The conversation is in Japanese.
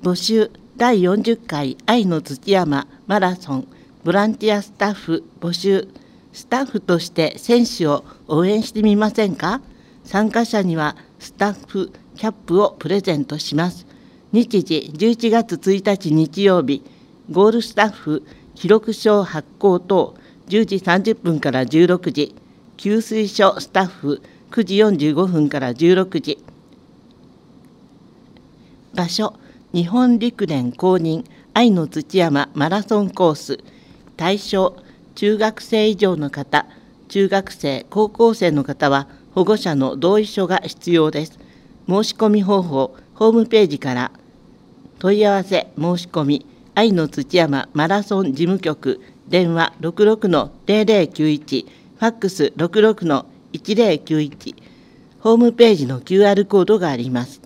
募集第40回愛の土山マラソンボランティアスタッフ募集。スタッフとして選手を応援してみませんか？参加者にはスタッフキャップをプレゼントします。日時11月1日日曜日、ゴールスタッフ記録書発行等10時30分から16時、給水所スタッフ9時45分から16時。場所、日本陸連公認愛の土山マラソンコース。対象、中学生以上の方、中学生、高校生の方は保護者の同意書が必要です。申し込み方法、ホームページから問い合わせ申し込み、愛の土山マラソン事務局、電話 66-0091、ファックス 66-1091、ホームページの QR コードがあります。